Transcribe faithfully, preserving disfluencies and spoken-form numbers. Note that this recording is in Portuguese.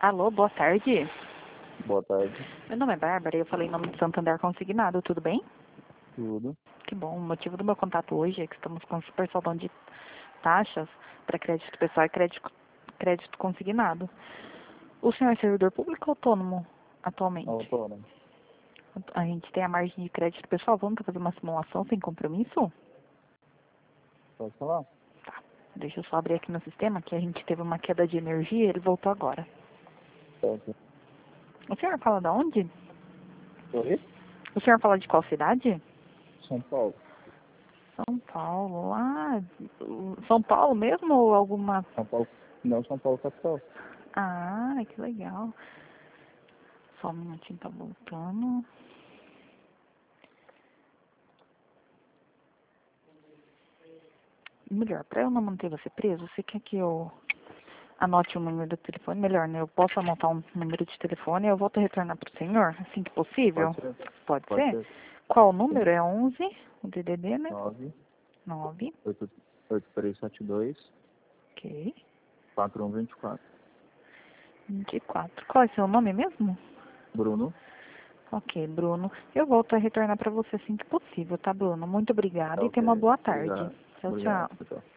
Alô, boa tarde. Boa tarde. Meu nome é Bárbara e eu falei em nome de Santander Consignado, tudo bem? Tudo. Que bom. O motivo do meu contato hoje é que estamos com super saldão de taxas para crédito pessoal e crédito, crédito consignado. O senhor é servidor público ou autônomo atualmente? Autônomo. A gente tem a margem de crédito pessoal. Vamos fazer uma simulação sem compromisso? Pode falar? Tá. Deixa eu só abrir aqui no sistema que a gente teve uma queda de energia e ele voltou agora. Certo. O senhor fala de onde? Oi? O senhor fala de qual cidade? São Paulo. São Paulo. Ah, São Paulo mesmo ou alguma... São Paulo. Não, São Paulo capital. Ah, que legal. Só um minutinho, tá voltando. Melhor, para eu não manter você preso, você quer que eu anote o número do telefone? Melhor, né? Eu posso anotar um número de telefone e eu volto a retornar para o senhor, assim que possível? Pode ser? Pode Pode ser? ser. Qual o Sim. número? É onze, o D D D, né? nove nove, oito oito três sete dois ok, quatro um dois quatro. vinte e quatro. Qual é o seu nome mesmo? Bruno. Ok, Bruno. Eu volto a retornar para você assim que possível, tá, Bruno? Muito obrigada e tenha uma Ok. boa tarde. Obrigado. Tchau, Obrigado. tchau. Tchau.